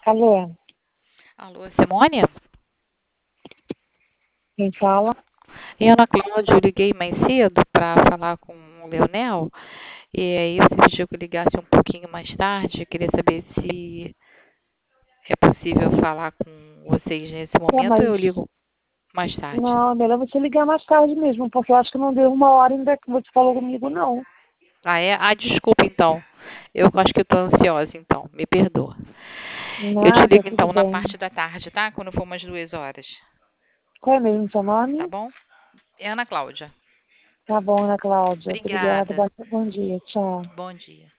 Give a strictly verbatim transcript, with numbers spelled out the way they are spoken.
Alô, Alô, Simone? quem fala? E Ana Cláudia, eu liguei mais cedo para falar com o Leonel, e aí você pediu que eu ligasse um pouquinho mais tarde. Eu queria saber se é possível falar com vocês nesse É, momento ou mas eu ligo mais tarde. não, é melhor você ligar mais tarde mesmo, porque eu acho que não deu uma hora ainda que você falou comigo, não. Ah, é? Ah, desculpa então. Eu acho que eu estou ansiosa, então. Me perdoa. Eu te Nada, ligo tudo então na bem. parte da tarde, tá? Quando for umas duas horas. Qual é mesmo o seu Tá nome? bom? É Ana Cláudia. Tá bom, Ana Cláudia. Obrigada, Obrigada. bom bom dia, tchau. Bom dia.